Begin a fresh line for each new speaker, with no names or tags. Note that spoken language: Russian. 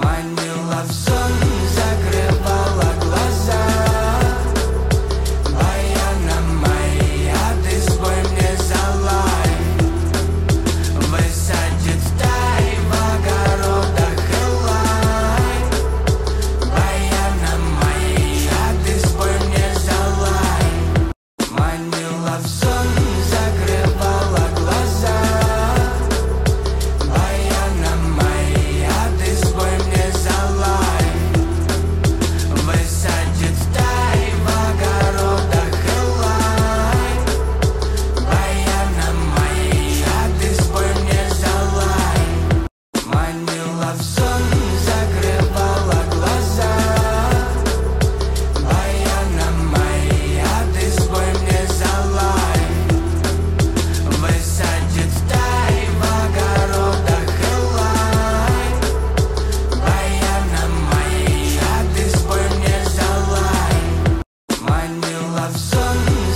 Манила в сон, закрывала глаза. Баяна моя, ты спой мне за лайф. Высадит в тай, в огородах элай. Баяна моя, ты спой мне за лайф. Манила в сон, закрывала глаза. Баяна моя, ты спой мне за лайф. Высадит в тай, в огородах элай. Баяна моя, ты спой мне за лайф. Манила в сон, закрывала глаза. Баяна моя, ты спой мне за лайф. Высадит в тай, в огородах элай. Баяна моя, ты спой мне за лайф. Манила в сон,